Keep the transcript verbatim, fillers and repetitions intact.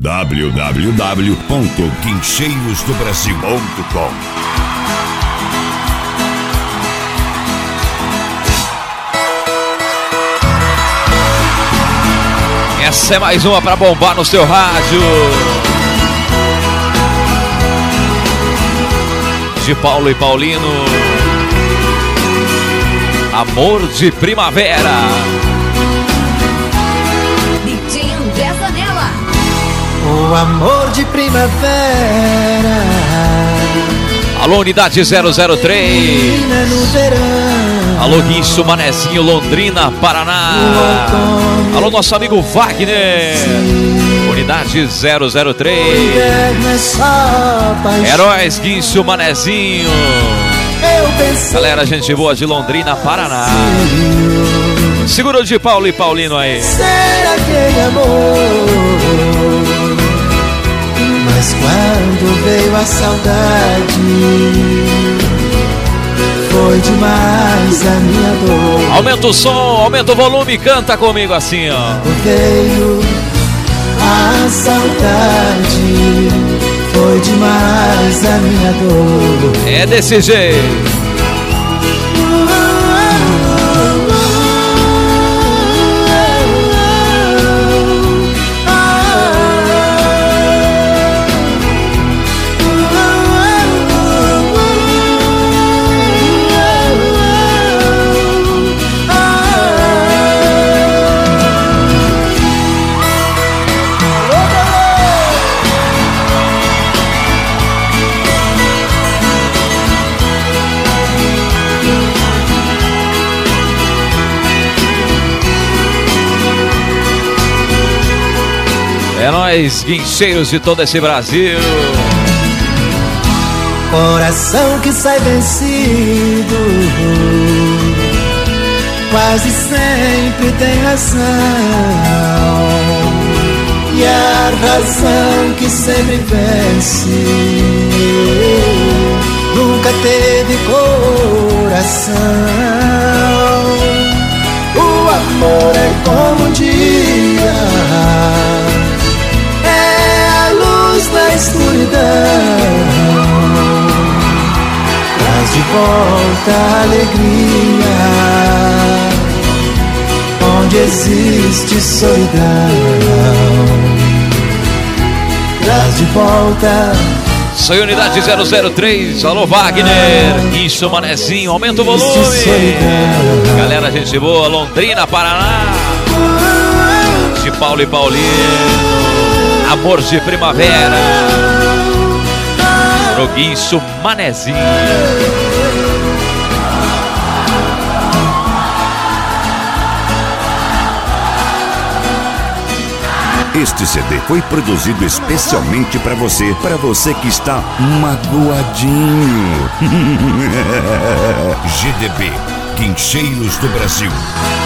w w w ponto guincheiros do brasil ponto com. Essa é mais uma pra bombar no seu rádio. De Paulo e Paulino, Amor de Primavera. O amor de primavera. Alô, unidade zero zero três. Alô, Guincho, Manezinho, Londrina, Paraná. Alô, nosso amigo Wagner. Unidade zero zero três. Heróis, Guincho, Manezinho. Galera, gente boa de Londrina, Paraná. Segura o de Paulo e Paulino aí. Será aquele amor? Mas quando veio a saudade, foi demais a minha dor. Aumenta o som, aumenta o volume, canta comigo assim, ó. Quando veio a saudade, foi demais a minha dor. É desse jeito. É nóis, guincheiros de todo esse Brasil. Coração que sai vencido, quase sempre tem razão. E a razão que sempre vence nunca teve coração. O amor é como um dia, da escuridão, traz de volta a alegria onde existe solidão. Traz de volta. Sou unidade zero zero três, alô Wagner, isso Manezinho, aumenta o volume. Galera, gente boa, Londrina, Paraná, de Paulo e Paulino. Amor de Primavera, no Guincho, Manezinho. Este C D foi produzido especialmente para você, para você que está magoadinho. G D B, Guincheiros do Brasil.